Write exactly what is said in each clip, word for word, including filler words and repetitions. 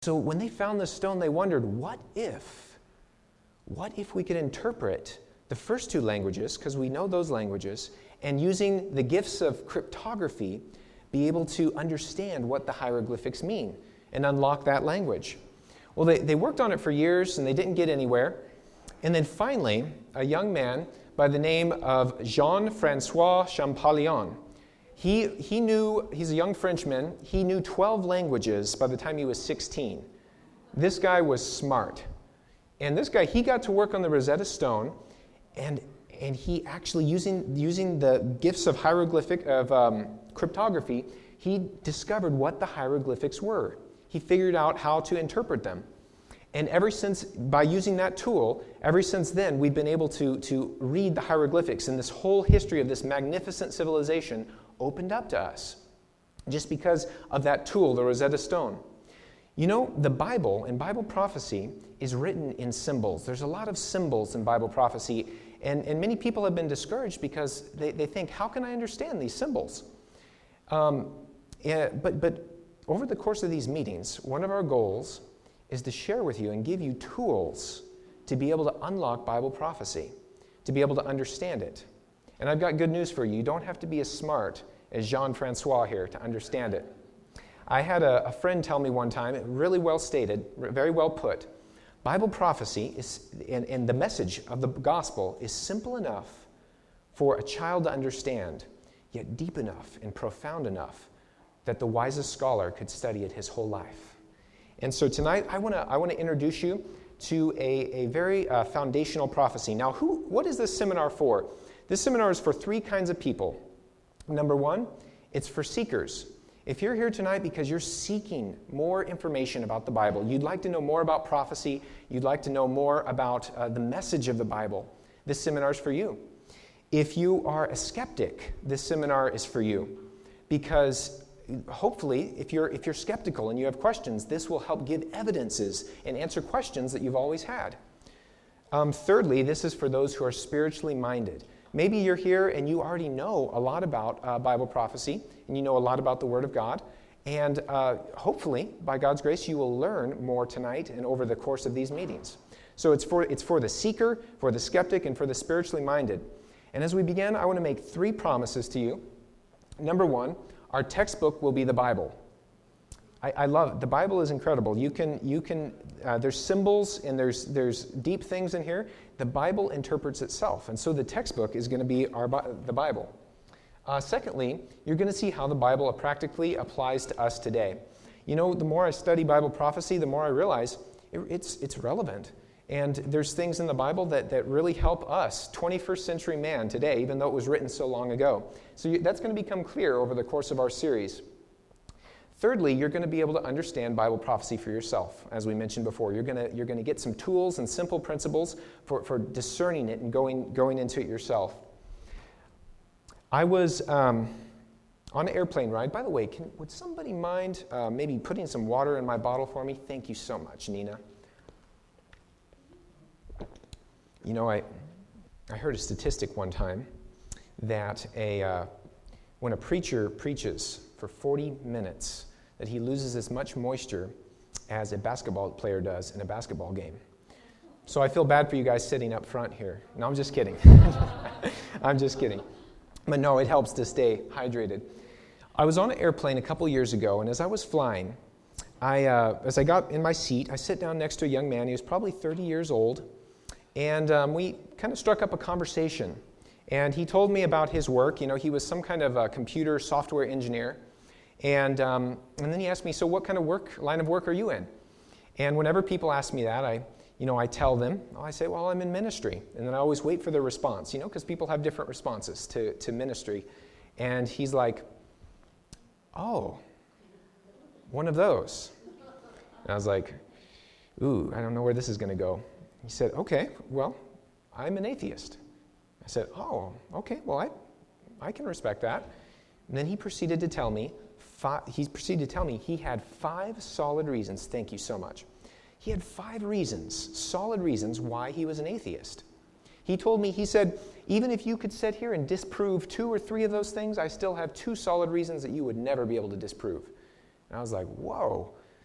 So when they found this stone, they wondered, what if, what if we could interpret the first two languages, because we know those languages, and using the gifts of cryptography, be able to understand what the hieroglyphics mean and unlock that language. Well, they, they worked on it for years, and they didn't get anywhere. And then finally, a young man by the name of Jean-Francois Champollion, he, he knew, he's a young Frenchman, he knew twelve languages by the time he was sixteen. This guy was smart. And this guy, he got to work on the Rosetta Stone, and, and he actually, using, using the gifts of hieroglyphic, of um, cryptography, he discovered what the hieroglyphics were. He figured out how to interpret them. And ever since, by using that tool, ever since then, we've been able to, to read the hieroglyphics, and this whole history of this magnificent civilization opened up to us just because of that tool, the Rosetta Stone. You know, the Bible and Bible prophecy is written in symbols. There's a lot of symbols in Bible prophecy, and, and many people have been discouraged because they, they think, how can I understand these symbols? Um, yeah, but, but over the course of these meetings, one of our goals is to share with you and give you tools to be able to unlock Bible prophecy, to be able to understand it. And I've got good news for you. You don't have to be as smart as Jean-Francois here to understand it. I had a, a friend tell me one time, really well stated, very well put, Bible prophecy is, and, and the message of the gospel is simple enough for a child to understand, yet deep enough and profound enough that the wisest scholar could study it his whole life. And so tonight, I want to I want to introduce you to a, a very uh, foundational prophecy. Now, who? What is this seminar for? This seminar is for three kinds of people. Number one, it's for seekers. If you're here tonight because you're seeking more information about the Bible, you'd like to know more about prophecy, you'd like to know more about uh, the message of the Bible, this seminar is for you. If you are a skeptic, this seminar is for you, because hopefully, if you're if you're skeptical and you have questions, this will help give evidences and answer questions that you've always had. Um, thirdly, this is for those who are spiritually minded. Maybe you're here and you already know a lot about uh, Bible prophecy, and you know a lot about the Word of God, and uh, hopefully, by God's grace, you will learn more tonight and over the course of these meetings. So it's for it's for the seeker, for the skeptic, and for the spiritually minded. And as we begin, I want to make three promises to you. Number one, our textbook will be the Bible. I, I love it. The Bible is incredible. You can, you can. Uh, there's symbols and there's there's deep things in here. The Bible interprets itself, and so the textbook is going to be our the Bible. Uh, secondly, you're going to see how the Bible practically applies to us today. You know, the more I study Bible prophecy, the more I realize it, it's it's relevant. And there's things in the Bible that, that really help us, twenty-first century man today, even though it was written so long ago. So you, that's going to become clear over the course of our series. Thirdly, you're going to be able to understand Bible prophecy for yourself. As we mentioned before, you're going to you're going to get some tools and simple principles for, for discerning it and going, going into it yourself. I was um, on an airplane ride. By the way, can, would somebody mind uh, maybe putting some water in my bottle for me? Thank you so much, Nina. You know, I I heard a statistic one time that a uh, when a preacher preaches for forty minutes, that he loses as much moisture as a basketball player does in a basketball game. So I feel bad for you guys sitting up front here. No, I'm just kidding. I'm just kidding. But no, it helps to stay hydrated. I was on an airplane a couple years ago, and as I was flying, I uh, as I got in my seat, I sit down next to a young man. He was probably thirty years old. And um, we kind of struck up a conversation. And he told me about his work. You know, he was some kind of a computer software engineer. And um, and then he asked me, so what kind of work, line of work are you in? And whenever people ask me that, I, you know, I tell them, I say, well, I'm in ministry. And then I always wait for their response, you know, because people have different responses to, to ministry. And he's like, oh, one of those. And I was like, ooh, I don't know where this is going to go. He said, okay, well, I'm an atheist. I said, oh, okay, well, I I can respect that. And then he proceeded to tell me, five, he proceeded to tell me he had five solid reasons, thank you so much. He had five reasons, solid reasons why he was an atheist. He told me, he said, even if you could sit here and disprove two or three of those things, I still have two solid reasons that you would never be able to disprove. And I was like, whoa,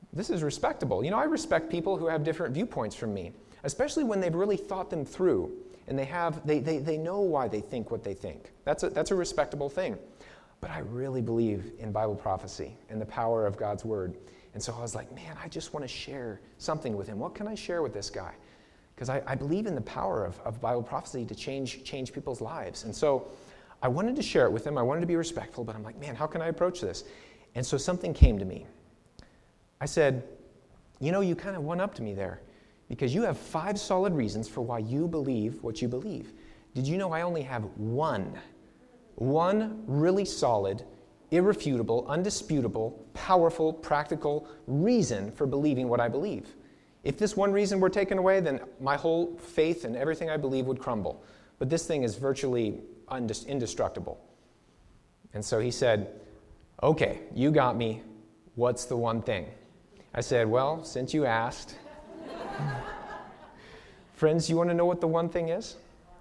this is respectable. You know, I respect people who have different viewpoints from me, especially when they've really thought them through and they have they they, they know why they think what they think. That's a, that's a respectable thing. But I really believe in Bible prophecy and the power of God's word. And so I was like, man, I just want to share something with him. What can I share with this guy? Because I, I believe in the power of, of Bible prophecy to change change people's lives. And so I wanted to share it with him. I wanted to be respectful, but I'm like, man, how can I approach this? And so something came to me. I said, you know, you kind of went up to me there because you have five solid reasons for why you believe what you believe. Did you know I only have one, one really solid, irrefutable, undisputable, powerful, practical reason for believing what I believe? If this one reason were taken away, then my whole faith and everything I believe would crumble. But this thing is virtually undis- indestructible. And so he said, okay, you got me. What's the one thing? I said, well, since you asked. Friends, you want to know what the one thing is?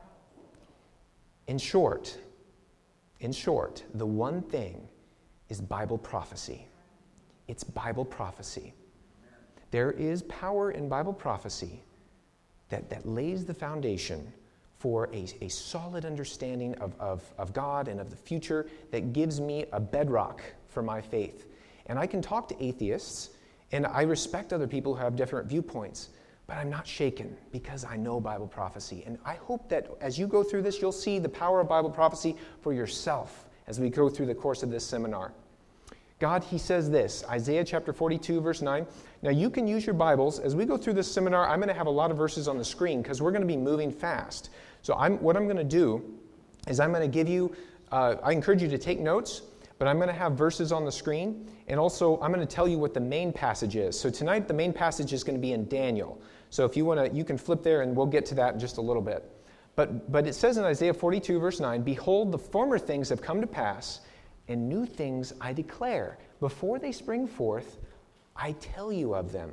In short, in short, the one thing is Bible prophecy. It's Bible prophecy. There is power in Bible prophecy that, that lays the foundation for a, a solid understanding of, of, of God and of the future that gives me a bedrock for my faith. And I can talk to atheists, and I respect other people who have different viewpoints, but I'm not shaken because I know Bible prophecy. And I hope that as you go through this, you'll see the power of Bible prophecy for yourself as we go through the course of this seminar. God, he says this, Isaiah chapter forty-two, verse nine. Now you can use your Bibles. As we go through this seminar, I'm going to have a lot of verses on the screen because we're going to be moving fast. So I'm, what I'm going to do is I'm going to give you, uh, I encourage you to take notes, but I'm going to have verses on the screen, and also I'm going to tell you what the main passage is. So tonight the main passage is going to be in Daniel. So if you want to, you can flip there and we'll get to that in just a little bit. But, but it says in Isaiah forty-two, verse nine, behold, the former things have come to pass, and new things I declare. Before they spring forth, I tell you of them.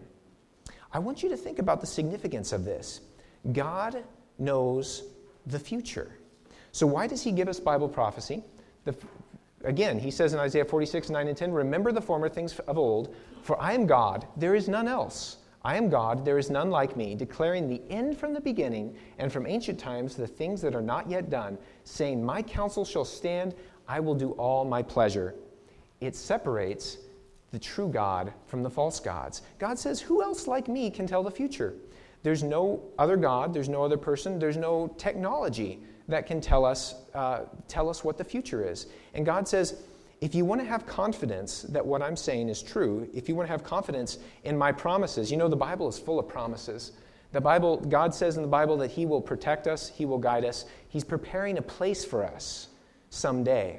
I want you to think about the significance of this. God knows the future. So why does he give us Bible prophecy? The, again, he says in Isaiah forty-six, nine and ten, remember the former things of old, for I am God, there is none else. I am God, there is none like me, declaring the end from the beginning, and from ancient times the things that are not yet done, saying, my counsel shall stand, I will do all my pleasure. It separates the true God from the false gods. God says, who else like me can tell the future? There's no other God, there's no other person, there's no technology that can tell us, uh, tell us what the future is. And God says, if you want to have confidence that what I'm saying is true, if you want to have confidence in my promises, you know the Bible is full of promises. The Bible, God says in the Bible that he will protect us, he will guide us. He's preparing a place for us someday.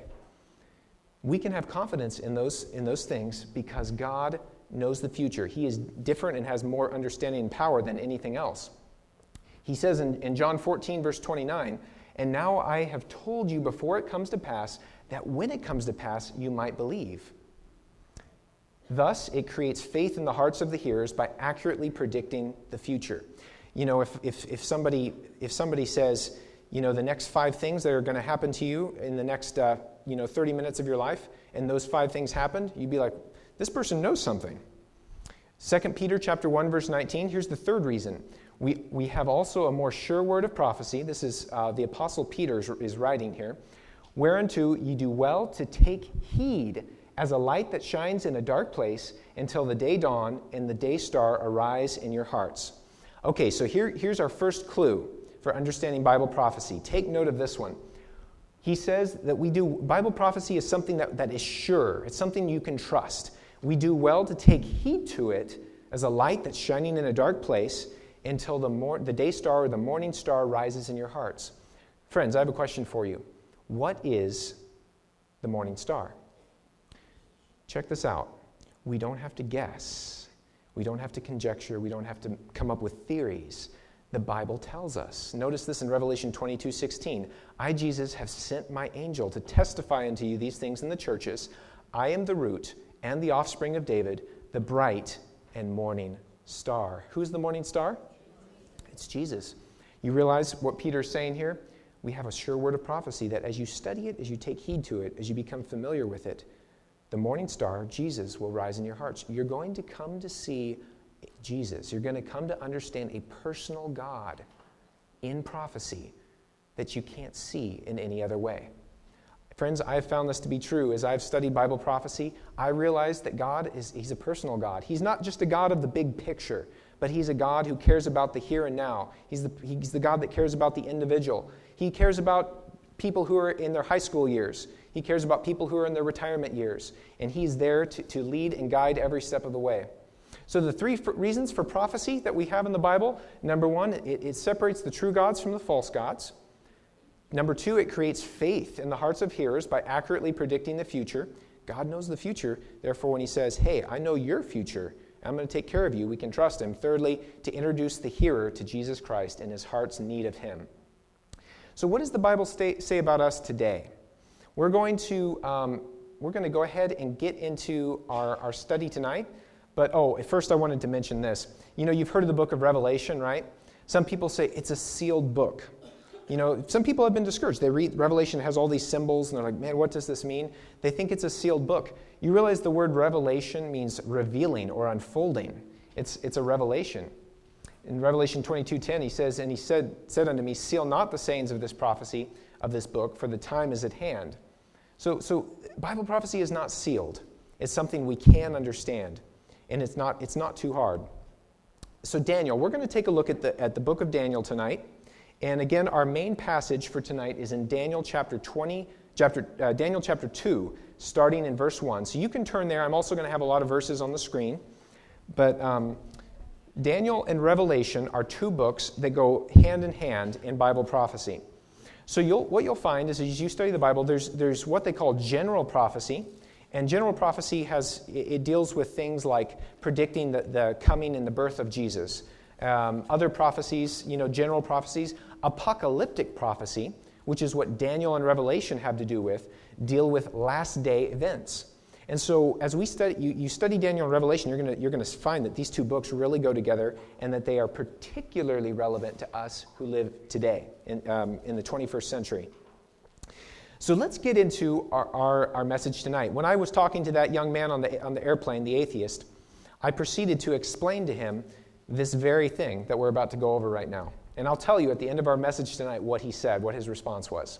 We can have confidence in those, in those things because God knows the future. He is different and has more understanding and power than anything else. He says in, in John fourteen, verse twenty-nine, and now I have told you before it comes to pass, that when it comes to pass, you might believe. Thus, it creates faith in the hearts of the hearers by accurately predicting the future. You know, if if, if somebody if somebody says, you know, the next five things that are going to happen to you in the next, uh, you know, thirty minutes of your life, and those five things happened, you'd be like, this person knows something. Second Peter chapter one, verse nineteen, here's the third reason. We, we have also a more sure word of prophecy. This is uh, the Apostle Peter is, is writing here. Whereunto ye do well to take heed as a light that shines in a dark place until the day dawn and the day star arise in your hearts. Okay, so here, here's our first clue for understanding Bible prophecy. Take note of this one. He says that we do, Bible prophecy is something that, that is sure. It's something you can trust. We do well to take heed to it as a light that's shining in a dark place until the, mor- the day star or the morning star rises in your hearts. Friends, I have a question for you. What is the morning star? Check this out. We don't have to guess. We don't have to conjecture. We don't have to come up with theories. The Bible tells us. Notice this in Revelation twenty-two sixteen. I, Jesus, have sent my angel to testify unto you these things in the churches. I am the root and the offspring of David, the bright and morning star. Who's the morning star? It's Jesus. You realize what Peter's saying here? We have a sure word of prophecy that as you study it, as you take heed to it, as you become familiar with it, the morning star, Jesus, will rise in your hearts. You're going to come to see Jesus. You're going to come to understand a personal God in prophecy that you can't see in any other way. Friends, I have found this to be true. As I've studied Bible prophecy, I realize that God is He's a personal God. He's not just a God of the big picture, but He's a God who cares about the here and now. He's the, he's the God that cares about the individual. He cares about people who are in their high school years. He cares about people who are in their retirement years. And He's there to, to lead and guide every step of the way. So the three f- reasons for prophecy that we have in the Bible, number one, it, it separates the true gods from the false gods. Number two, it creates faith in the hearts of hearers by accurately predicting the future. God knows the future. Therefore, when He says, hey, I know your future, I'm going to take care of you, we can trust Him. Thirdly, to introduce the hearer to Jesus Christ and his heart's need of Him. So what does the Bible stay, say about us today? We're going to um, we're going to go ahead and get into our, our study tonight. But, oh, at first I wanted to mention this. You know, you've heard of the book of Revelation, right? Some people say it's a sealed book. You know, some people have been discouraged. They read Revelation, has all these symbols, and they're like, man, what does this mean? They think it's a sealed book. You realize the word revelation means revealing or unfolding. It's it's a revelation. In Revelation twenty-two ten, he says, and he said, said unto me, seal not the sayings of this prophecy of this book, for the time is at hand. So, so Bible prophecy is not sealed. It's something we can understand, and it's not it's not too hard. So Daniel, we're going to take a look at the at the book of Daniel tonight. And again, our main passage for tonight is in Daniel chapter twenty, chapter uh, Daniel chapter two, starting in verse one. So you can turn there. I'm also going to have a lot of verses on the screen. But um, Daniel and Revelation are two books that go hand in hand in Bible prophecy. So you'll, what you'll find is as you study the Bible, there's there's what they call general prophecy. And general prophecy has it deals with things like predicting the, the coming and the birth of Jesus. Um, other prophecies, you know, general prophecies. Apocalyptic prophecy, which is what Daniel and Revelation have to do with, deal with last day events. And so as we study, you, you study Daniel and Revelation, you're going you're going to find that these two books really go together and that they are particularly relevant to us who live today in, um, in the twenty-first century. So let's get into our, our, our message tonight. When I was talking to that young man on the on the airplane, the atheist, I proceeded to explain to him this very thing that we're about to go over right now. And I'll tell you at the end of our message tonight what he said, what his response was.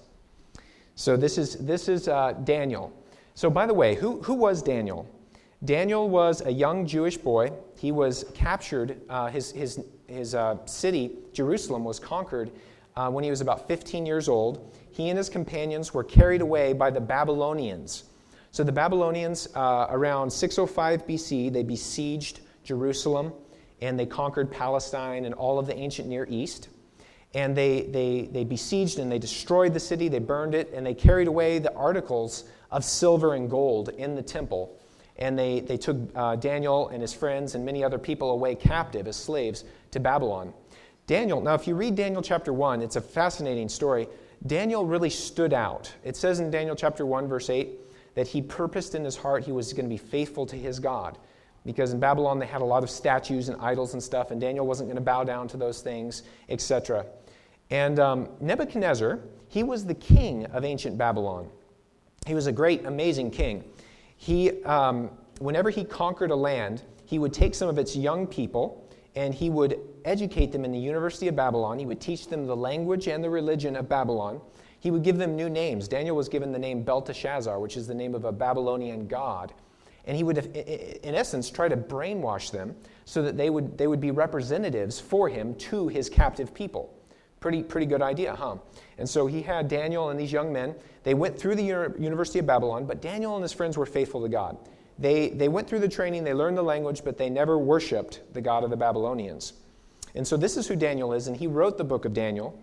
So this is this is uh, Daniel. So by the way, who, who was Daniel? Daniel was a young Jewish boy. He was captured, uh, his, his, his uh, city, Jerusalem, was conquered uh, when he was about fifteen years old. He and his companions were carried away by the Babylonians. So the Babylonians, uh, around six oh five B C, they besieged Jerusalem, and they conquered Palestine and all of the ancient Near East. And they, they, they besieged and they destroyed the city, they burned it, and they carried away the articles of silver and gold in the temple. And they, they took uh, Daniel and his friends and many other people away captive as slaves to Babylon. Daniel, now if you read Daniel chapter one, it's a fascinating story. Daniel really stood out. It says in Daniel chapter one, verse eight, that he purposed in his heart he was going to be faithful to his God. Because in Babylon they had a lot of statues and idols and stuff, and Daniel wasn't going to bow down to those things, et cetera. And um, Nebuchadnezzar, he was the king of ancient Babylon. He was a great, amazing king. He, um, whenever he conquered a land, he would take some of its young people, and he would educate them in the University of Babylon. He would teach them the language and the religion of Babylon. He would give them new names. Daniel was given the name Belteshazzar, which is the name of a Babylonian god. And he would, in essence, try to brainwash them so that they would they would be representatives for him to his captive people. Pretty pretty good idea, huh? And so he had Daniel and these young men. They went through the University of Babylon, but Daniel and his friends were faithful to God. They they went through the training, they learned the language, but they never worshipped the God of the Babylonians. And so this is who Daniel is, and he wrote the book of Daniel.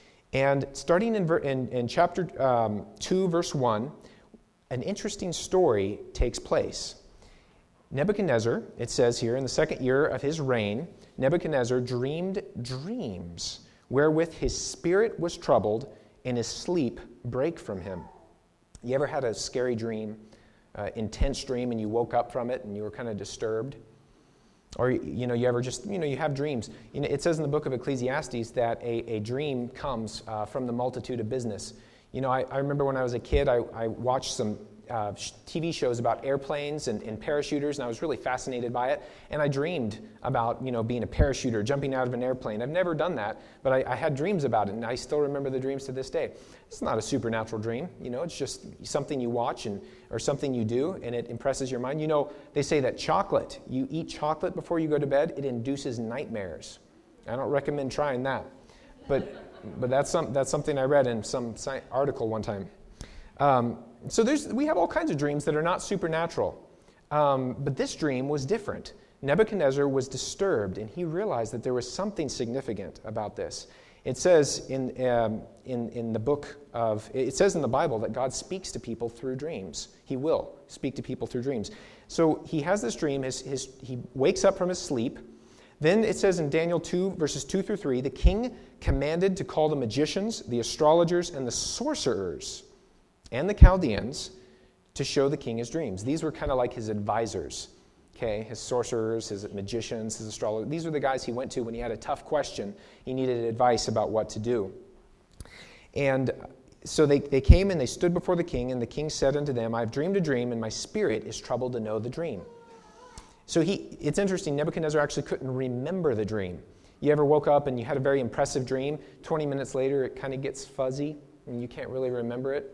And starting in, in, in chapter um, two, verse one, an interesting story takes place. Nebuchadnezzar, it says here, in the second year of his reign, Nebuchadnezzar dreamed dreams, wherewith his spirit was troubled, and his sleep brake from him. You ever had a scary dream, uh, intense dream, and you woke up from it, and you were kind of disturbed? Or, you know, you ever just, you know, you have dreams. You know, it says in the book of Ecclesiastes that a, a dream comes uh, from the multitude of business. You know, I, I remember when I was a kid, I, I watched some uh, T V shows about airplanes and, and parachuters, and I was really fascinated by it. And I dreamed about, you know, being a parachuter, jumping out of an airplane. I've never done that, but I, I had dreams about it, and I still remember the dreams to this day. It's not a supernatural dream, you know, it's just something you watch and or something you do, and it impresses your mind. You know, they say that chocolate, you eat chocolate before you go to bed, it induces nightmares. I don't recommend trying that, but but that's some that's something I read in some sci- article one time. Um, so there's we have all kinds of dreams that are not supernatural, um, but this dream was different. Nebuchadnezzar was disturbed, and he realized that there was something significant about this. It says in um, in in the book of it says in the Bible that God speaks to people through dreams. He will speak to people through dreams. So he has this dream. His his he wakes up from his sleep. Then it says in Daniel two, verses two through three, the king commanded to call the magicians, the astrologers, and the sorcerers, and the Chaldeans to show the king his dreams. These were kind of like his advisors, okay? His sorcerers, his magicians, his astrologers. These were the guys he went to when he had a tough question. He needed advice about what to do. And so they, they came and they stood before the king, and the king said unto them, I have dreamed a dream, and my spirit is troubled to know the dream. So he, it's interesting, Nebuchadnezzar actually couldn't remember the dream. You ever woke up and you had a very impressive dream? twenty minutes later, it kind of gets fuzzy, and you can't really remember it.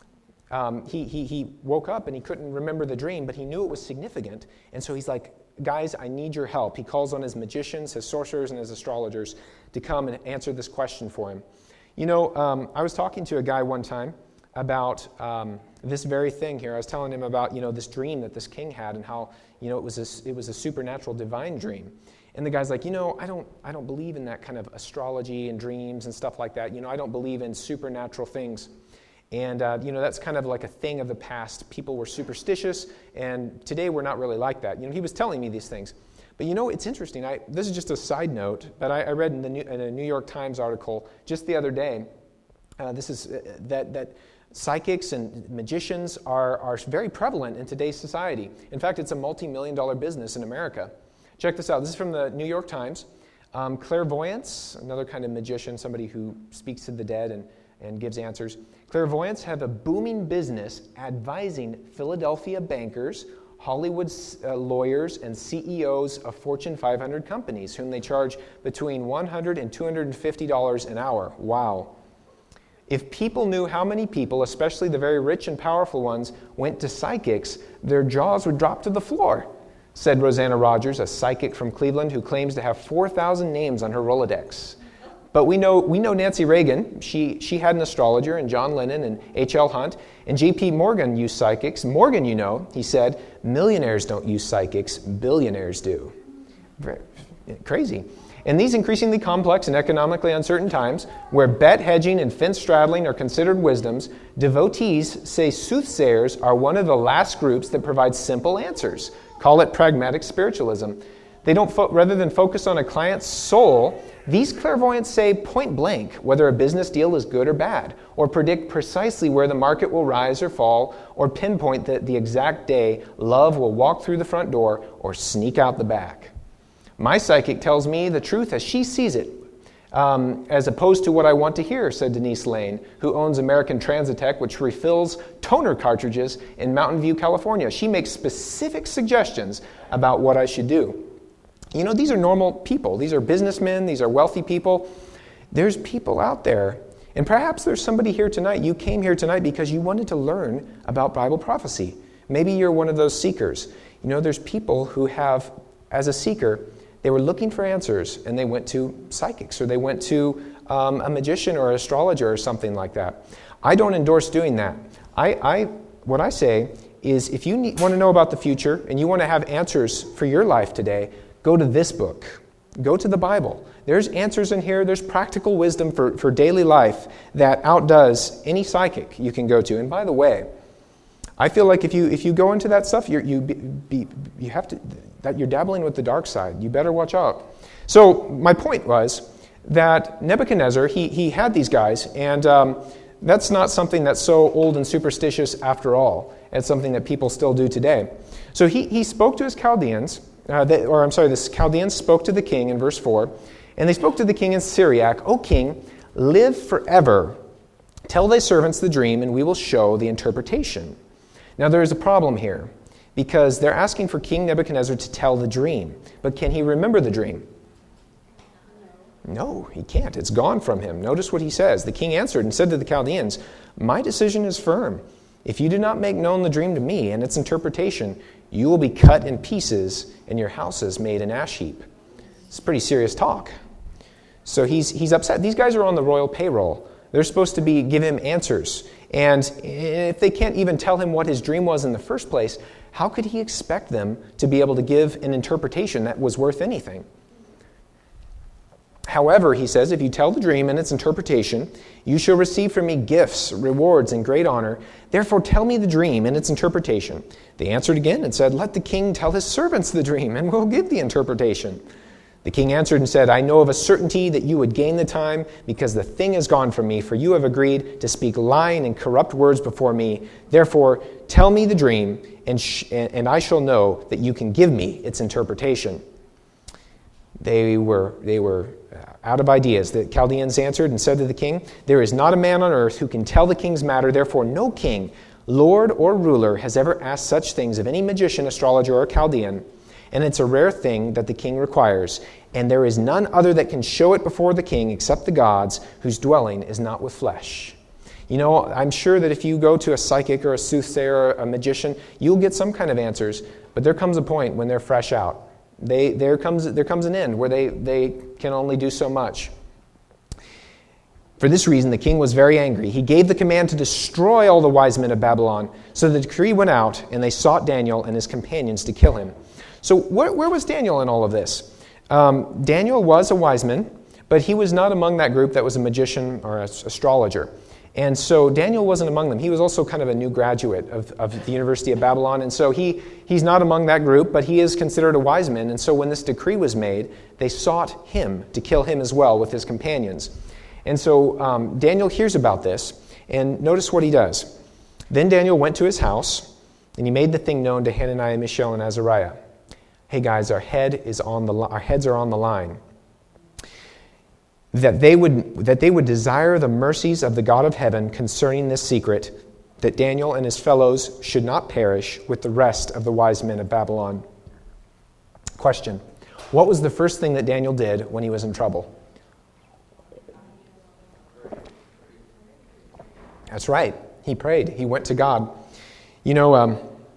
Um, he, he, he woke up and he couldn't remember the dream, but he knew it was significant. And so he's like, guys, I need your help. He calls on his magicians, his sorcerers, and his astrologers to come and answer this question for him. You know, um, I was talking to a guy one time about um, this very thing here. I was telling him about, you know, this dream that this king had and how, you know, it was a, it was a supernatural divine dream. And the guy's like, you know, I don't I don't believe in that kind of astrology and dreams and stuff like that. You know, I don't believe in supernatural things. And, uh, you know, that's kind of like a thing of the past. People were superstitious, and today we're not really like that. You know, he was telling me these things. But, you know, it's interesting. I, this is just a side note, but I, I read in, the New, in a New York Times article just the other day, uh, this is uh, that that psychics and magicians are, are very prevalent in today's society. In fact, it's a multi-million dollar business in America. Check this out. This is from the New York Times. Um, clairvoyance, another kind of magician, somebody who speaks to the dead and, and gives answers. Clairvoyants have a booming business advising Philadelphia bankers, Hollywood uh, lawyers, and C E Os of Fortune five hundred companies, whom they charge between one hundred dollars and two hundred fifty dollars an hour. Wow. If people knew how many people, especially the very rich and powerful ones, went to psychics, their jaws would drop to the floor, said Rosanna Rogers, a psychic from Cleveland who claims to have four thousand names on her Rolodex. But we know we know Nancy Reagan. She she had an astrologer, and John Lennon and H L Hunt. And J P Morgan used psychics. Morgan, you know, he said, millionaires don't use psychics, billionaires do. Very crazy. In these increasingly complex and economically uncertain times, where bet hedging and fence straddling are considered wisdoms, devotees say soothsayers are one of the last groups that provide simple answers. Call it pragmatic spiritualism. They don't, fo- rather than focus on a client's soul, these clairvoyants say point blank whether a business deal is good or bad, or predict precisely where the market will rise or fall, or pinpoint the, the exact day love will walk through the front door or sneak out the back. My psychic tells me the truth as she sees it, um, as opposed to what I want to hear, said Denise Lane, who owns American Transitech, which refills toner cartridges in Mountain View, California. She makes specific suggestions about what I should do. You know, these are normal people. These are businessmen. These are wealthy people. There's people out there. And perhaps there's somebody here tonight. You came here tonight because you wanted to learn about Bible prophecy. Maybe you're one of those seekers. You know, there's people who have, as a seeker, they were looking for answers, and they went to psychics, or they went to um, a magician or an astrologer or something like that. I don't endorse doing that. I, I what I say is, if you need, want to know about the future and you want to have answers for your life today, go to this book. Go to the Bible. There's answers in here. There's practical wisdom for, for daily life that outdoes any psychic you can go to. And by the way, I feel like if you if you go into that stuff, you're, you be, be, you have to that you're dabbling with the dark side. You better watch out. So my point was that Nebuchadnezzar, he he had these guys, and um, that's not something that's so old and superstitious after all. It's something that people still do today. So he he spoke to his Chaldeans. Uh, they, or I'm sorry, the Chaldeans spoke to the king in verse four, and they spoke to the king in Syriac, O king, live forever. Tell thy servants the dream, and we will show the interpretation. Now there is a problem here, because they're asking for King Nebuchadnezzar to tell the dream. But can he remember the dream? No, he can't. It's gone from him. Notice what he says. The king answered and said to the Chaldeans, "My decision is firm. If you do not make known the dream to me and its interpretation, you will be cut in pieces and your houses made an ash heap." It's pretty serious talk. So he's he's upset. These guys are on the royal payroll. They're supposed to be give him answers. And if they can't even tell him what his dream was in the first place, how could he expect them to be able to give an interpretation that was worth anything? However, he says, if you tell the dream and its interpretation, you shall receive from me gifts, rewards, and great honor. Therefore tell me the dream and its interpretation. They answered again and said, "Let the king tell his servants the dream, and we'll give the interpretation." The king answered and said, "I know of a certainty that you would gain the time, because the thing is gone from me, for you have agreed to speak lying and corrupt words before me. Therefore tell me the dream, and, sh- and I shall know that you can give me its interpretation." They were, they were out of ideas. The Chaldeans answered and said to the king, "There is not a man on earth who can tell the king's matter. Therefore no king, lord, or ruler has ever asked such things of any magician, astrologer, or Chaldean. And it's a rare thing that the king requires. And there is none other that can show it before the king except the gods, whose dwelling is not with flesh." You know, I'm sure that if you go to a psychic or a soothsayer or a magician, you'll get some kind of answers. But there comes a point when they're fresh out. They, there comes there comes an end where they, they can only do so much. For this reason, the king was very angry. He gave the command to destroy all the wise men of Babylon. So the decree went out, and they sought Daniel and his companions to kill him. So where, where was Daniel in all of this? Um, Daniel was a wise man, but he was not among that group that was a magician or an astrologer. And so Daniel wasn't among them. He was also kind of a new graduate of, of the University of Babylon. And so he he's not among that group, but he is considered a wise man. And so when this decree was made, they sought him to kill him as well with his companions. And so um, Daniel hears about this, and notice what he does. Then Daniel went to his house, and he made the thing known to Hananiah, Mishael, and Azariah. "Hey guys, our head is on the our heads are on the line. That they would that they would desire the mercies of the God of heaven concerning this secret, that Daniel and his fellows should not perish with the rest of the wise men of Babylon." Question: what was the first thing that Daniel did when he was in trouble? That's right. He prayed. He went to God. You know, um,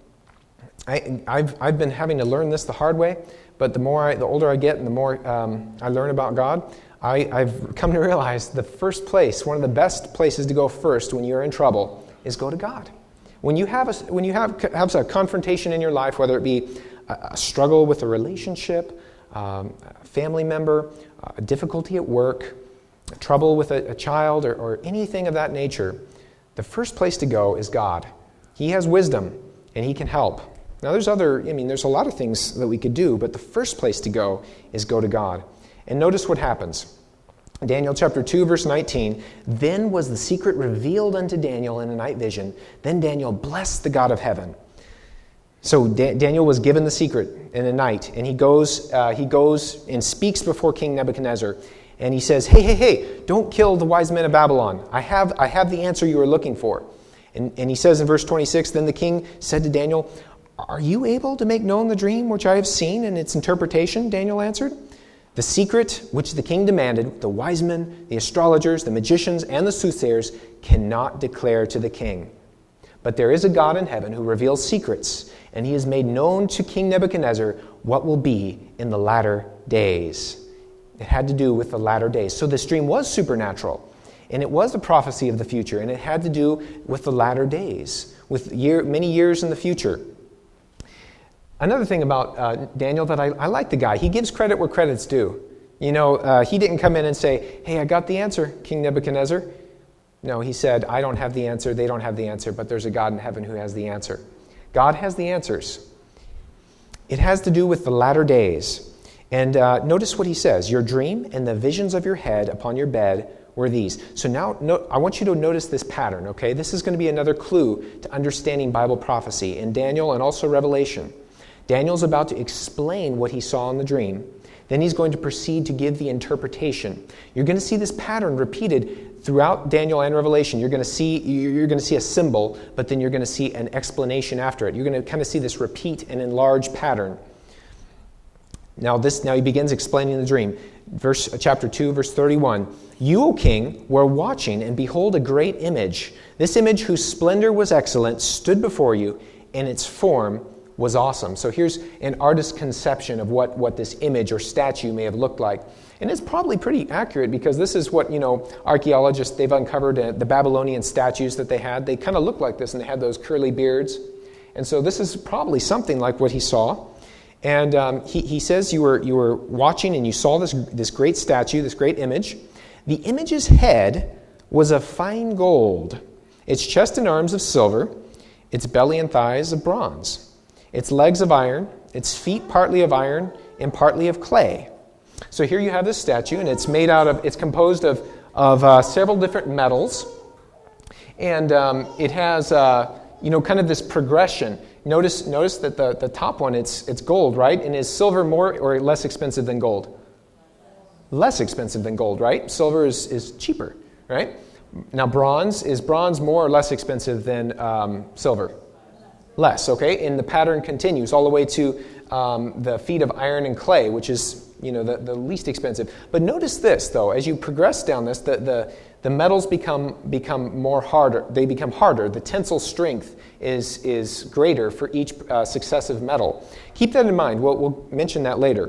I, I've I've been having to learn this the hard way, but the more I, the older I get and the more um, I learn about God, I, I've come to realize the first place, one of the best places to go first when you're in trouble, is go to God. When you have a when you have have a confrontation in your life, whether it be a, a struggle with a relationship, um, a family member, a difficulty at work, trouble with a, a child, or, or anything of that nature, the first place to go is God. He has wisdom, and He can help. Now, there's other, I mean, there's a lot of things that we could do, but the first place to go is go to God. And notice what happens. Daniel chapter two, verse nineteen, "Then was the secret revealed unto Daniel in a night vision. Then Daniel blessed the God of heaven." So da- Daniel was given the secret in a night, and he goes, uh, he goes and speaks before King Nebuchadnezzar. And he says, hey, hey, hey, don't kill the wise men of Babylon. I have I have the answer you are looking for. And, and he says in verse twenty-six, "Then the king said to Daniel, Are you able to make known the dream which I have seen and its interpretation?" Daniel answered. "The secret which the king demanded, the wise men, the astrologers, the magicians, and the soothsayers cannot declare to the king. But there is a God in heaven who reveals secrets, and He has made known to King Nebuchadnezzar what will be in the latter days." It had to do with the latter days. So this dream was supernatural, and it was a prophecy of the future, and it had to do with the latter days, with year, many years in the future. Another thing about uh, Daniel that I, I like the guy, he gives credit where credit's due. You know, uh, he didn't come in and say, "Hey, I got the answer, King Nebuchadnezzar." No, he said, "I don't have the answer, they don't have the answer, but there's a God in heaven who has the answer." God has the answers. It has to do with the latter days. And uh, notice what he says. "Your dream and the visions of your head upon your bed were these." So now no, I want you to notice this pattern, okay? This is going to be another clue to understanding Bible prophecy in Daniel and also Revelation. Daniel's about to explain what he saw in the dream. Then he's going to proceed to give the interpretation. You're going to see this pattern repeated throughout Daniel and Revelation. You're going to see you're going to see a symbol, but then you're going to see an explanation after it. You're going to kind of see this repeat and enlarge pattern. Now this now he begins explaining the dream. Verse chapter two, verse thirty-one. You, O king, were watching, and behold, a great image. This image, whose splendor was excellent, stood before you, and its form was awesome. So here's an artist's conception of what, what this image or statue may have looked like. And it's probably pretty accurate, because this is what, you know, archaeologists, they've uncovered uh, the Babylonian statues that they had. They kind of looked like this, and they had those curly beards. And so this is probably something like what he saw. And um, he, he says you were you were watching, and you saw this, this great statue, this great image. The image's head was of fine gold, its chest and arms of silver, its belly and thighs of bronze, its legs of iron, its feet partly of iron and partly of clay. So here you have this statue, and it's made out of, it's composed of, of uh, several different metals. And um, it has, uh, you know, kind of this progression. Notice notice that the, the top one, it's it's gold, right? And is silver more or less expensive than gold? Less expensive than gold, right? Silver is, is cheaper, right? Now bronze, is bronze more or less expensive than um, silver? Less, okay? And the pattern continues all the way to um, the feet of iron and clay, which is, you know, the, the least expensive. But notice this, though, as you progress down this, the, the, the metals become become more harder. They become harder. The tensile strength is, is greater for each uh, successive metal. Keep that in mind. We'll, we'll mention that later.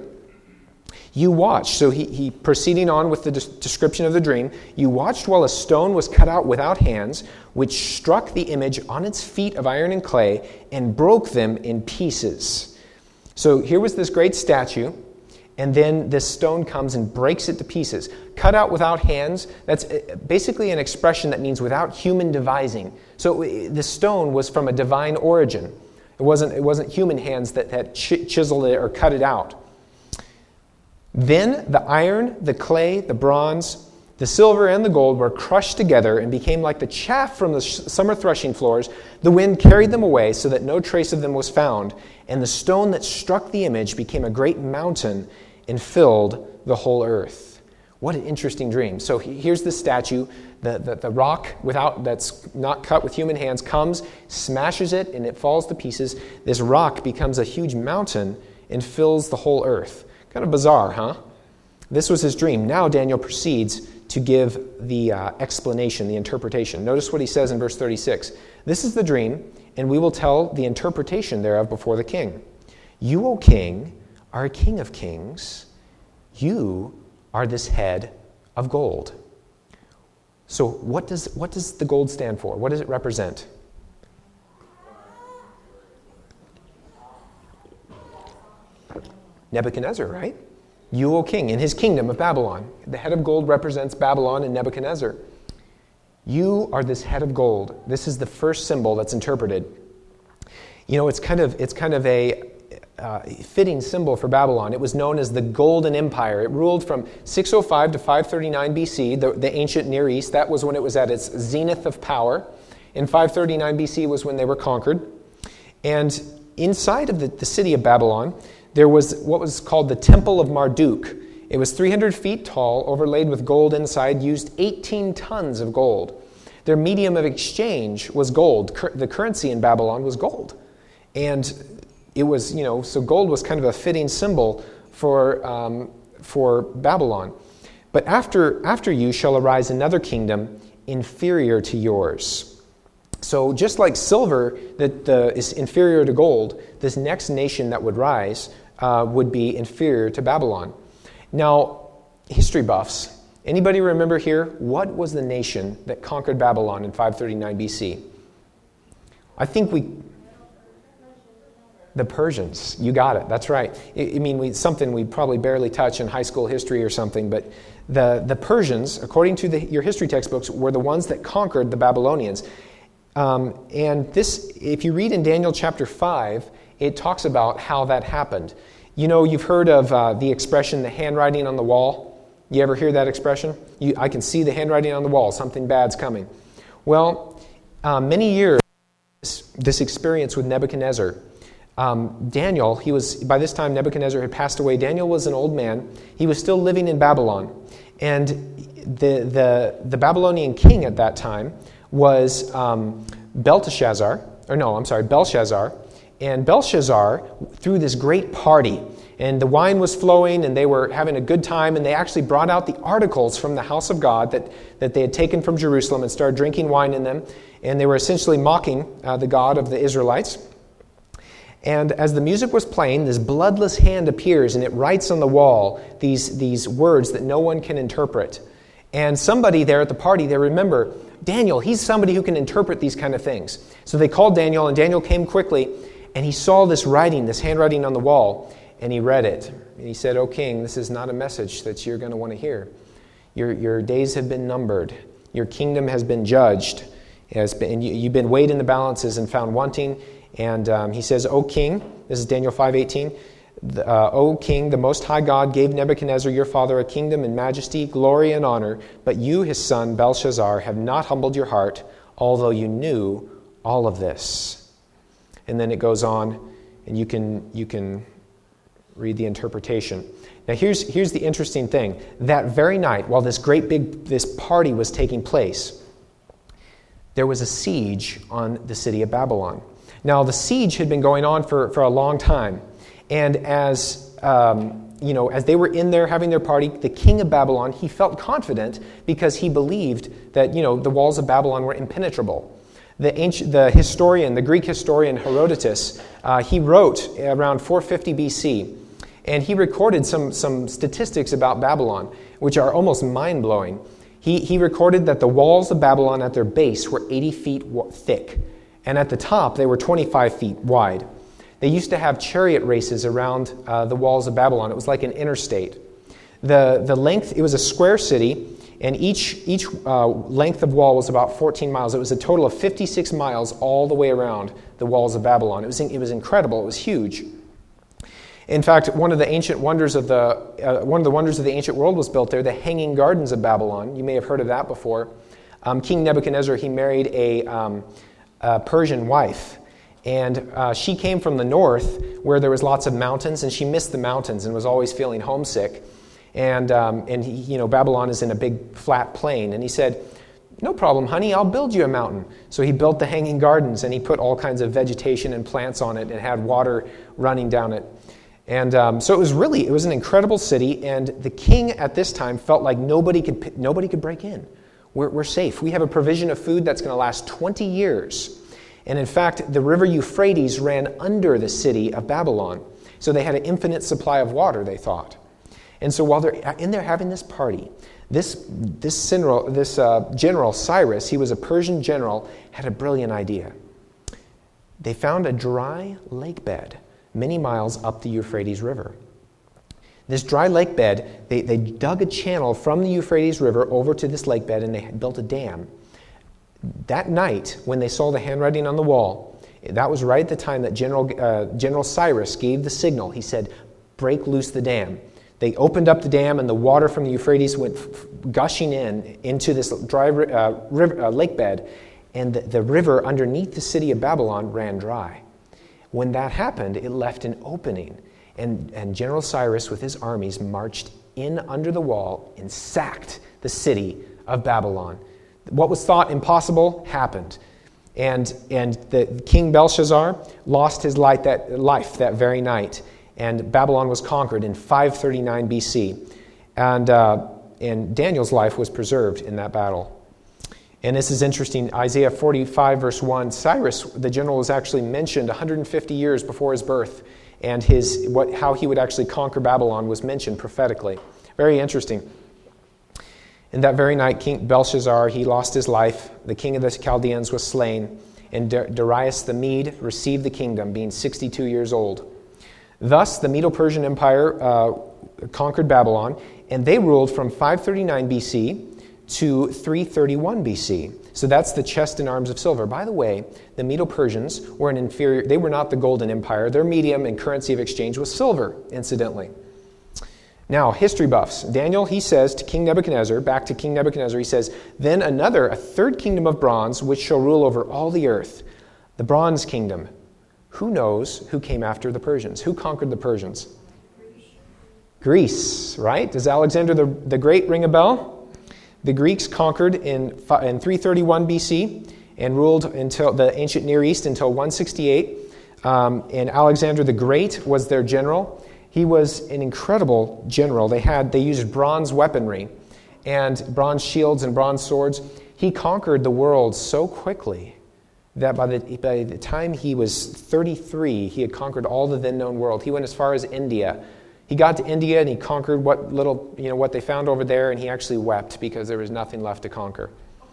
You watched, so he, he proceeding on with the des- description of the dream, you watched while a stone was cut out without hands, which struck the image on its feet of iron and clay and broke them in pieces. So here was this great statue, and then this stone comes and breaks it to pieces. Cut out without hands, that's basically an expression that means without human devising. So the stone was from a divine origin. It wasn't, it wasn't human hands that had ch- chiseled it or cut it out. Then the iron, the clay, the bronze, the silver, and the gold were crushed together and became like the chaff from the sh- summer threshing floors. The wind carried them away so that no trace of them was found. And the stone that struck the image became a great mountain and filled the whole earth. What an interesting dream. So here's the statue. The, the, the rock without that's not cut with human hands comes, smashes it, and it falls to pieces. This rock becomes a huge mountain and fills the whole earth. Kind of bizarre, huh? This was his dream. Now Daniel proceeds to give the uh, explanation, the interpretation. Notice what he says in verse thirty-six. This is the dream, and we will tell the interpretation thereof before the king. You, O king, are a king of kings. You are this head of gold. So what does what does the gold stand for? What does it represent? Nebuchadnezzar, right? You, O king, in his kingdom of Babylon. The head of gold represents Babylon and Nebuchadnezzar. You are this head of gold. This is the first symbol that's interpreted. You know, it's kind of it's kind of a uh, fitting symbol for Babylon. It was known as the Golden Empire. It ruled from six oh five to five thirty-nine B C, the, the ancient Near East. That was when it was at its zenith of power. In five thirty-nine B C was when they were conquered. And inside of the, the city of Babylon, there was what was called the Temple of Marduk. It was three hundred feet tall, overlaid with gold inside, used eighteen tons of gold. Their medium of exchange was gold. Cur- the currency in Babylon was gold. And it was, you know, so gold was kind of a fitting symbol for, um, for Babylon. But after, after you shall arise another kingdom inferior to yours. So just like silver that uh, is inferior to gold, this next nation that would rise uh, would be inferior to Babylon. Now, history buffs, anybody remember here, what was the nation that conquered Babylon in five thirty-nine B C? I think we... The Persians. You got it. That's right. I, I mean, we, something we probably barely touch in high school history or something, but the, the Persians, according to the, your history textbooks, were the ones that conquered the Babylonians. Um, and this, if you read in Daniel chapter five, it talks about how that happened. You know, you've heard of uh, the expression, the handwriting on the wall. You ever hear that expression? You, I can see the handwriting on the wall. Something bad's coming. Well, uh, many years, this, this experience with Nebuchadnezzar, Um, Daniel, he was, by this time Nebuchadnezzar had passed away. Daniel was an old man. He was still living in Babylon. And the, the, the Babylonian king at that time was um, Belteshazzar, or no, I'm sorry, Belshazzar. And Belshazzar threw this great party, and the wine was flowing, and they were having a good time, and they actually brought out the articles from the house of God that, that they had taken from Jerusalem and started drinking wine in them, and they were essentially mocking uh, the God of the Israelites. And as the music was playing, this bloodless hand appears, and it writes on the wall these, these words that no one can interpret. And somebody there at the party, they remember, Daniel, he's somebody who can interpret these kind of things. So they called Daniel, and Daniel came quickly, and he saw this writing, this handwriting on the wall, and he read it. And he said, "O king, this is not a message that you're going to want to hear. Your, your days have been numbered. Your kingdom has been judged. It has been, and you, you've been weighed in the balances and found wanting." And um, he says, "O king," this is Daniel five eighteen, uh, "O king, the Most High God gave Nebuchadnezzar your father a kingdom and majesty, glory and honor, but you, his son, Belshazzar, have not humbled your heart, although you knew all of this." And then it goes on, and you can you can read the interpretation. Now here's here's the interesting thing. That very night, while this great big this party was taking place, there was a siege on the city of Babylon. Now, the siege had been going on for, for a long time. And as, um, you know, as they were in there having their party, the king of Babylon, he felt confident because he believed that, you know, the walls of Babylon were impenetrable. The ancient, the historian, the Greek historian Herodotus, uh, he wrote around four fifty B C, and he recorded some, some statistics about Babylon, which are almost mind-blowing. He, he recorded that the walls of Babylon at their base were eighty feet thick. And at the top, they were twenty-five feet wide. They used to have chariot races around uh, the walls of Babylon. It was like an interstate. The, the length, it was a square city, and each, each uh, length of wall was about fourteen miles. It was a total of fifty-six miles all the way around the walls of Babylon. It was, it was incredible. It was huge. In fact, one of the ancient wonders of the uh, one of the wonders of the ancient world was built there, the Hanging Gardens of Babylon. You may have heard of that before. Um, King Nebuchadnezzar, he married a... Um, Uh, Persian wife, and uh, she came from the north where there was lots of mountains, and she missed the mountains and was always feeling homesick. And um, and he, you know, Babylon is in a big flat plain, and he said, "No problem, honey, I'll build you a mountain." So he built the Hanging Gardens, and he put all kinds of vegetation and plants on it, and had water running down it. And um, so it was really it was an incredible city, and the king at this time felt like nobody could nobody could break in. We're, we're safe. We have a provision of food that's going to last twenty years. And in fact, the river Euphrates ran under the city of Babylon. So they had an infinite supply of water, they thought. And so while they're in there having this party, this, this, general, this uh, general Cyrus, he was a Persian general, had a brilliant idea. They found a dry lake bed many miles up the Euphrates River. This dry lake bed, they, they dug a channel from the Euphrates River over to this lake bed, and they built a dam. That night, when they saw the handwriting on the wall, that was right at the time that General, uh, General Cyrus gave the signal. He said, "Break loose the dam." They opened up the dam, and the water from the Euphrates went f- gushing in into this dry uh, river, uh, lake bed, and the, the river underneath the city of Babylon ran dry. When that happened, it left an opening, and, and General Cyrus with his armies marched in under the wall and sacked the city of Babylon. What was thought impossible happened. And and the King Belshazzar lost his life that, life that very night. And Babylon was conquered in five thirty-nine B C. And, uh, and Daniel's life was preserved in that battle. And this is interesting. Isaiah forty-five, verse one, Cyrus, the general, was actually mentioned one hundred fifty years before his birth. And his what how he would actually conquer Babylon was mentioned prophetically. Very interesting. And that very night, King Belshazzar, he lost his life. The king of the Chaldeans was slain. And Darius the Mede received the kingdom, being sixty-two years old. Thus, the Medo-Persian Empire uh, conquered Babylon, and they ruled from five thirty-nine B C to three thirty-one B C. So that's the chest and arms of silver. By the way, the Medo-Persians were an inferior, they were not the golden empire. Their medium and currency of exchange was silver, incidentally. Now, history buffs. Daniel, he says to King Nebuchadnezzar, back to King Nebuchadnezzar, he says, "Then another, a third kingdom of bronze, which shall rule over all the earth, the bronze kingdom. Who knows who came after the Persians? Who conquered the Persians? Greece, right? Does Alexander the, the Great ring a bell? The Greeks conquered in, in three thirty-one B C and ruled until the ancient Near East until one sixty-eight. Um, and Alexander the Great was their general. He was an incredible general. They had they used bronze weaponry and bronze shields and bronze swords. He conquered the world so quickly that by the, by the time he was thirty-three, he had conquered all the then known world. He went as far as India. He got to India and he conquered what little, you know, what they found over there, and he actually wept because there was nothing left to conquer.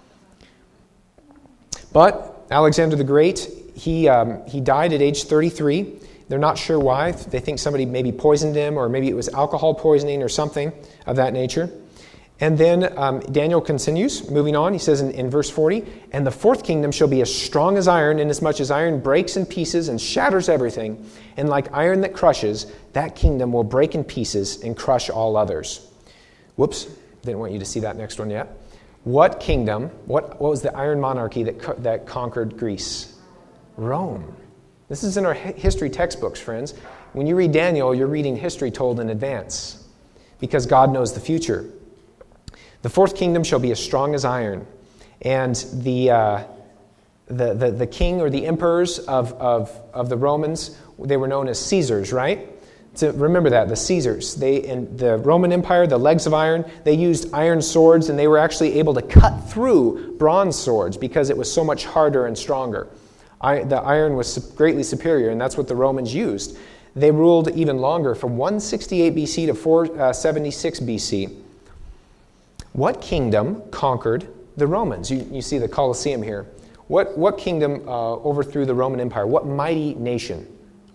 But Alexander the Great, he um, he died at age thirty-three. They're not sure why. They think somebody maybe poisoned him, or maybe it was alcohol poisoning or something of that nature. And then um, Daniel continues, moving on. He says in, in verse forty, "And the fourth kingdom shall be as strong as iron, inasmuch as iron breaks in pieces and shatters everything. And like iron that crushes, that kingdom will break in pieces and crush all others." Whoops, didn't want you to see that next one yet. What kingdom, what, what was the iron monarchy that, co- that conquered Greece? Rome. This is in our history textbooks, friends. When you read Daniel, you're reading history told in advance because God knows the future. The fourth kingdom shall be as strong as iron. And the, uh, the, the, the king or the emperors of, of, of the Romans, they were known as Caesars, right? So remember that, the Caesars. They, in the Roman Empire, the legs of iron, they used iron swords, and they were actually able to cut through bronze swords because it was so much harder and stronger. I, the iron was greatly superior, and that's what the Romans used. They ruled even longer, from one sixty-eight B C to four seventy-six B C. What kingdom conquered the Romans? You, you see the Colosseum here. What, what kingdom uh, overthrew the Roman Empire? What mighty nation?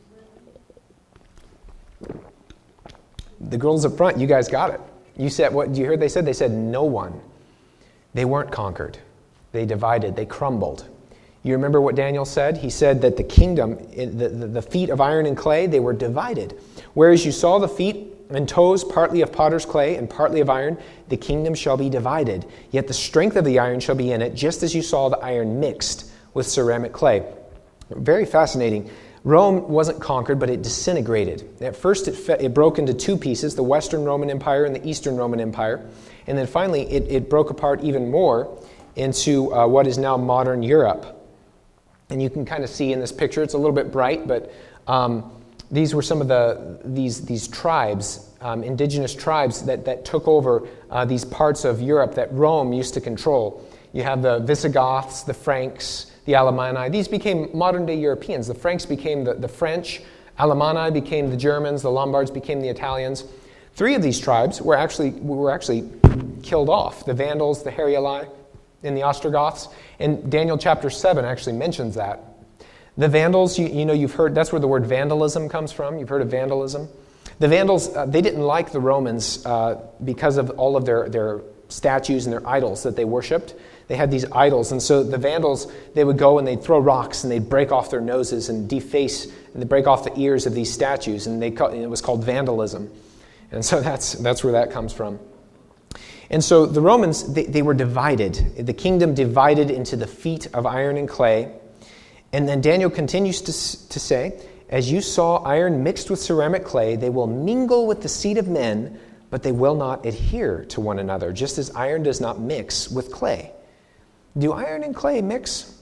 The girls up front, you guys got it. You said what? You heard they said? They said no one. They weren't conquered. They divided. They crumbled. You remember what Daniel said? He said that the kingdom, the, the, the feet of iron and clay, they were divided. Whereas you saw the feet and toes partly of potter's clay and partly of iron, the kingdom shall be divided. Yet the strength of the iron shall be in it, just as you saw the iron mixed with ceramic clay. Very fascinating. Rome wasn't conquered, but it disintegrated. At first, it, fe- it broke into two pieces, the Western Roman Empire and the Eastern Roman Empire. And then finally, it, it broke apart even more into uh, what is now modern Europe. And you can kind of see in this picture, it's a little bit bright, but um, these were some of the these these tribes, um, indigenous tribes that, that took over uh, these parts of Europe that Rome used to control. You have the Visigoths, the Franks, the Alemanni. These became modern-day Europeans. The Franks became the, the French, Alemanni became the Germans, the Lombards became the Italians. Three of these tribes were actually were actually killed off: the Vandals, the Heruli, and the Ostrogoths. And Daniel chapter seven actually mentions that. The Vandals, you, you know, you've heard, that's where the word vandalism comes from. You've heard of vandalism. The Vandals, uh, they didn't like the Romans uh, because of all of their, their statues and their idols that they worshipped. They had these idols, and so the Vandals, they would go and they'd throw rocks and they'd break off their noses and deface, and they'd break off the ears of these statues, and, they call, and it was called vandalism. And so that's that's where that comes from. And so the Romans, they, they were divided. The kingdom divided into the feet of iron and clay. And then Daniel continues to, to say, "As you saw iron mixed with ceramic clay, they will mingle with the seed of men, but they will not adhere to one another, just as iron does not mix with clay." Do iron and clay mix?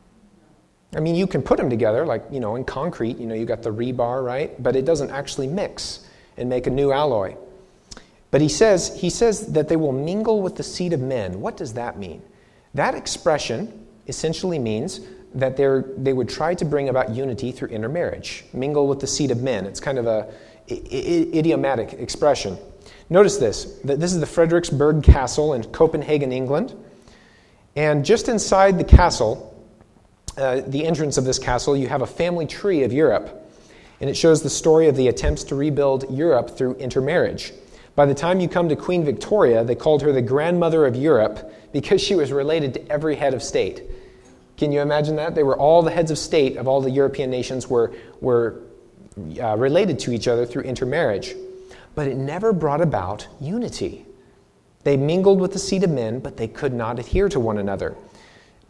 I mean, you can put them together, like, you know, in concrete, you know, you got the rebar, right? But it doesn't actually mix and make a new alloy. But he says, he says that they will mingle with the seed of men. What does that mean? That expression essentially means that they're, they would try to bring about unity through intermarriage. Mingle with the seed of men. It's kind of a I- I- idiomatic expression. Notice this. That this is the Frederiksberg Castle in Copenhagen, England. And just inside the castle, uh, the entrance of this castle, you have a family tree of Europe. And it shows the story of the attempts to rebuild Europe through intermarriage. By the time you come to Queen Victoria, they called her the grandmother of Europe because she was related to every head of state. Can you imagine that? They were all the heads of state of all the European nations were, were uh, related to each other through intermarriage. But it never brought about unity. They mingled with the seed of men, but they could not adhere to one another.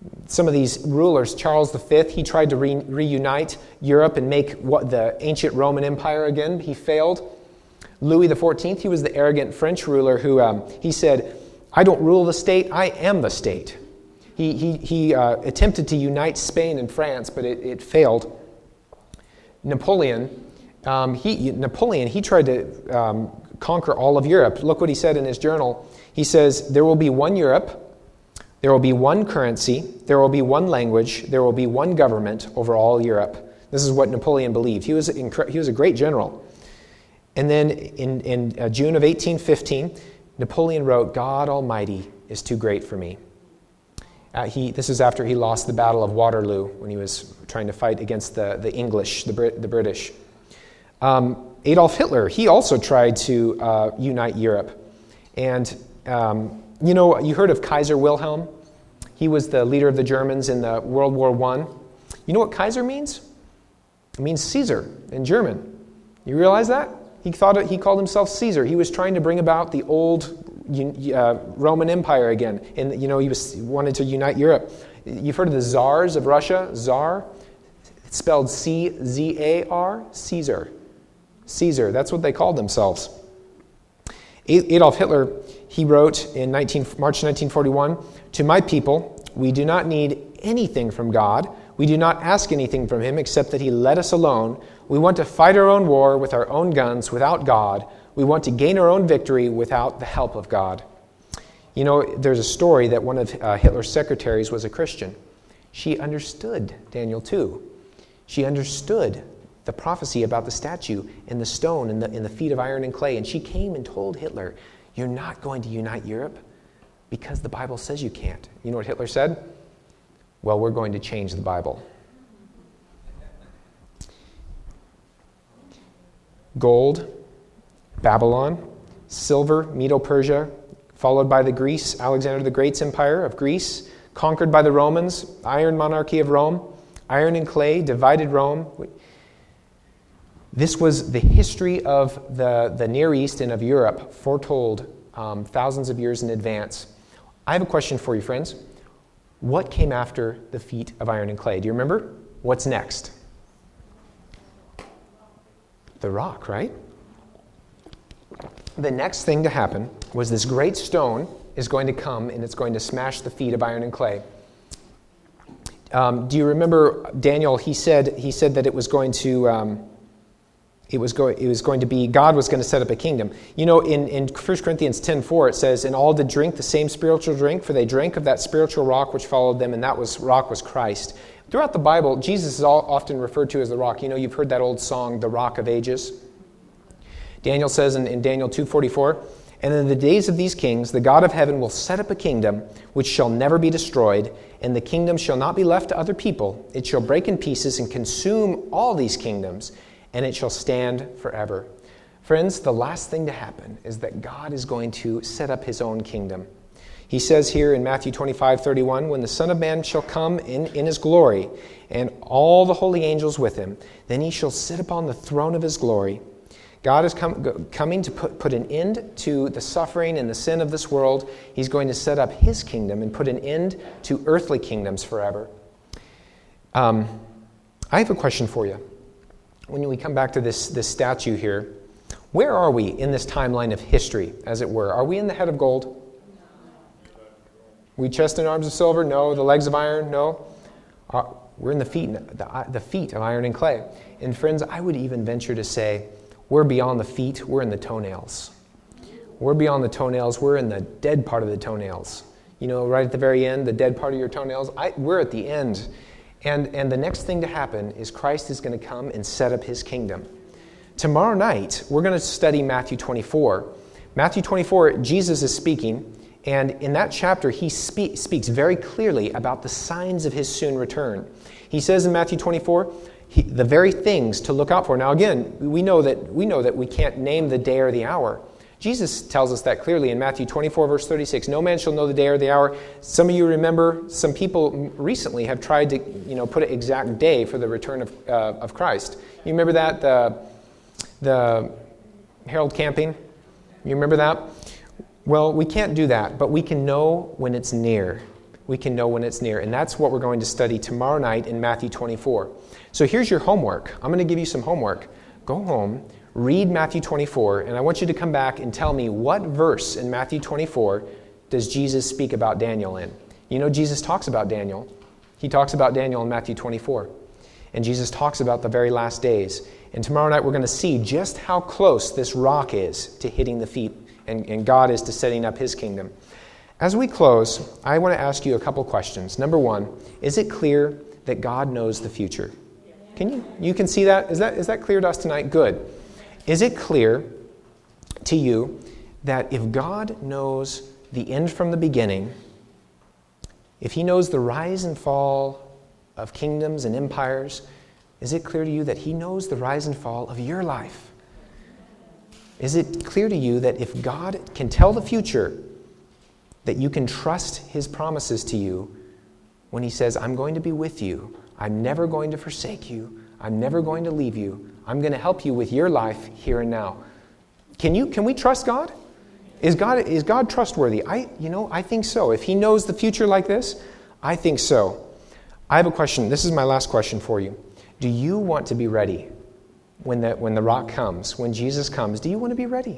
some of these rulers, Charles the Fifth, he tried to re- reunite Europe and make what the ancient Roman Empire again. He failed. Louis the Fourteenth, he was the arrogant French ruler who, um, he said, I don't rule the state, I am the state. He, he, he uh, attempted to unite Spain and France, but it, it failed. Napoleon, um, he, Napoleon, he tried to um, conquer all of Europe. Look what he said in his journal. He says, there will be one Europe, there will be one currency, there will be one language, there will be one government over all Europe. This is what Napoleon believed. He was, incre- he was a great general. And then in, in uh, June of eighteen fifteen, Napoleon wrote, God Almighty is too great for me. Uh, he, this is after he lost the Battle of Waterloo when he was trying to fight against the, the English, the, Brit, the British. Um, Adolf Hitler, he also tried to uh, unite Europe. And, um, you know, you heard of Kaiser Wilhelm? He was the leader of the Germans in the World War One. You know what Kaiser means? It means Caesar in German. You realize that? He thought it, he called himself Caesar. He was trying to bring about the old uh, Roman Empire again. And, you know, he was wanted to unite Europe. You've heard of the czars of Russia? Czar? It's spelled C Z A R, Caesar. Caesar, that's what they called themselves. Adolf Hitler, he wrote in March nineteen forty-one, to my people, we do not need anything from God. We do not ask anything from him except that he let us alone. We want to fight our own war with our own guns without God. We want to gain our own victory without the help of God. You know, there's a story that one of uh, Hitler's secretaries was a Christian. She understood Daniel two. She understood the prophecy about the statue and the stone and the, and the feet of iron and clay. And she came and told Hitler, you're not going to unite Europe because the Bible says you can't. You know what Hitler said? Well, we're going to change the Bible. Gold, Babylon. Silver, Medo-Persia, followed by the Greece, Alexander the Great's empire of Greece, conquered by the Romans, iron monarchy of Rome, iron and clay, divided Rome. This was the history of the, the Near East and of Europe, foretold um, thousands of years in advance. I have a question for you, friends. What came after the feet of iron and clay? Do you remember? What's next? The rock, right? The next thing to happen was this great stone is going to come and it's going to smash the feet of iron and clay. Um, do you remember Daniel? He said he said that it was going to um, it was going it was going to be God was going to set up a kingdom. You know, in in First Corinthians ten four it says, "And all did drink the same spiritual drink, for they drank of that spiritual rock which followed them, and that was rock was Christ." Throughout the Bible, Jesus is all, often referred to as the rock. You know, you've heard that old song, "The Rock of Ages." Daniel says in, in Daniel two forty-four, "And in the days of these kings, the God of heaven will set up a kingdom which shall never be destroyed, and the kingdom shall not be left to other people. It shall break in pieces and consume all these kingdoms, and it shall stand forever." Friends, the last thing to happen is that God is going to set up his own kingdom. He says here in Matthew twenty-five thirty-one, "When the Son of Man shall come in, in his glory, and all the holy angels with him, then he shall sit upon the throne of his glory." God is com- coming to put, put an end to the suffering and the sin of this world. He's going to set up his kingdom and put an end to earthly kingdoms forever. Um, I have a question for you. When we come back to this, this statue here, where are we in this timeline of history, as it were? Are we in the head of gold? We chest and arms of silver? No. The legs of iron? No. Uh, we're in the feet, the, the feet of iron and clay. And friends, I would even venture to say, we're beyond the feet, we're in the toenails. We're beyond the toenails, we're in the dead part of the toenails. You know, right at the very end, the dead part of your toenails, I, we're at the end. And, and the next thing to happen is Christ is going to come and set up his kingdom. Tomorrow night, we're going to study Matthew twenty-four. Matthew twenty-four, Jesus is speaking, and in that chapter, he spe- speaks very clearly about the signs of his soon return. He says in Matthew twenty-four, He, the very things to look out for. Now again, we know that we know that we can't name the day or the hour. Jesus tells us that clearly in Matthew twenty-four, verse thirty-six. "No man shall know the day or the hour." Some of you remember, some people recently have tried to, you know, put an exact day for the return of uh, of Christ. You remember that the the Harold Camping? You remember that? Well, we can't do that, but we can know when it's near. we can know when it's near. And that's what we're going to study tomorrow night in Matthew twenty-four. So here's your homework. I'm going to give you some homework. Go home, read Matthew twenty-four, and I want you to come back and tell me what verse in Matthew twenty-four does Jesus speak about Daniel in. You know, Jesus talks about Daniel. He talks about Daniel in Matthew twenty-four. And Jesus talks about the very last days. And tomorrow night we're going to see just how close this rock is to hitting the feet, and, and God is to setting up his kingdom. As we close, I want to ask you a couple questions. Number one, is it clear that God knows the future? Can you, you can see that? Is that, is that clear to us tonight? Good. Is it clear to you that if God knows the end from the beginning, if he knows the rise and fall of kingdoms and empires, is it clear to you that he knows the rise and fall of your life? Is it clear to you that if God can tell the future, that you can trust his promises to you when he says, I'm going to be with you, I'm never going to forsake you, I'm never going to leave you, I'm going to help you with your life here and now? Can you? Can we trust God? Is God is God trustworthy? I you know, I think so. If he knows the future like this, I think so. I have a question. This is my last question for you. Do you want to be ready when the when the rock comes, when Jesus comes? Do you want to be ready?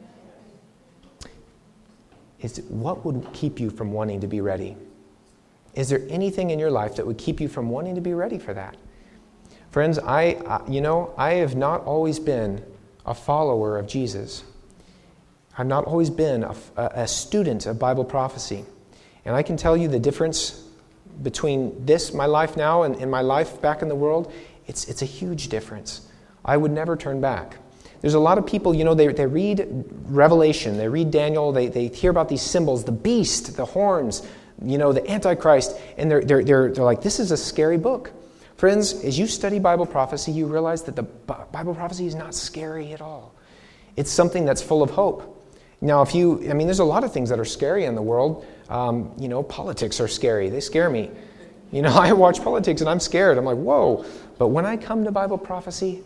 Is what would keep you from wanting to be ready? Is there anything in your life that would keep you from wanting to be ready for that? Friends, I, I you know, I have not always been a follower of Jesus. I've not always been a, a student of Bible prophecy. And I can tell you the difference between this, my life now, and, and my life back in the world, it's, it's a huge difference. I would never turn back. There's a lot of people, you know, they, they read Revelation, they read Daniel, they, they hear about these symbols, the beast, the horns, you know, the Antichrist, and they're, they're, they're, they're like, this is a scary book. Friends, as you study Bible prophecy, you realize that the Bible prophecy is not scary at all. It's something that's full of hope. Now, if you, I mean, there's a lot of things that are scary in the world. Um, you know, politics are scary. They scare me. You know, I watch politics and I'm scared. I'm like, whoa. But when I come to Bible prophecy,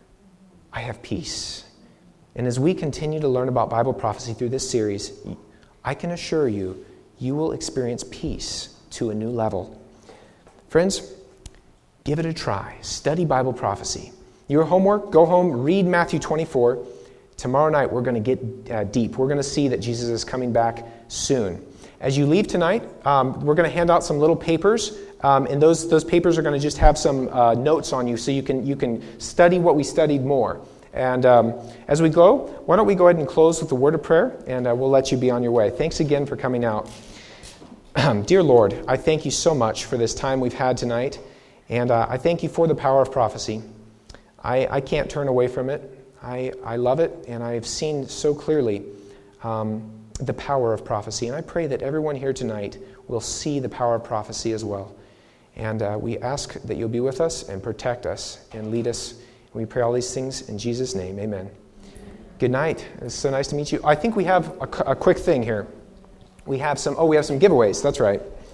I have peace. And as we continue to learn about Bible prophecy through this series, I can assure you, you will experience peace to a new level. Friends, give it a try. Study Bible prophecy. Your homework, go home, read Matthew twenty-four. Tomorrow night, we're going to get uh, deep. We're going to see that Jesus is coming back soon. As you leave tonight, um, we're going to hand out some little papers, um, and those those papers are going to just have some uh, notes on you, so you can you can study what we studied more. And um, as we go, why don't we go ahead and close with a word of prayer, and uh, we'll let you be on your way. Thanks again for coming out. Dear Lord, I thank you so much for this time we've had tonight, and uh, I thank you for the power of prophecy. I, I can't turn away from it. I, I love it, and I have seen so clearly um, the power of prophecy. And I pray that everyone here tonight will see the power of prophecy as well. And uh, we ask that you'll be with us and protect us and lead us. And we pray all these things in Jesus' name. Amen. Good night. It's so nice to meet you. I think we have a, a quick thing here. We have some, oh, we have some giveaways. That's right.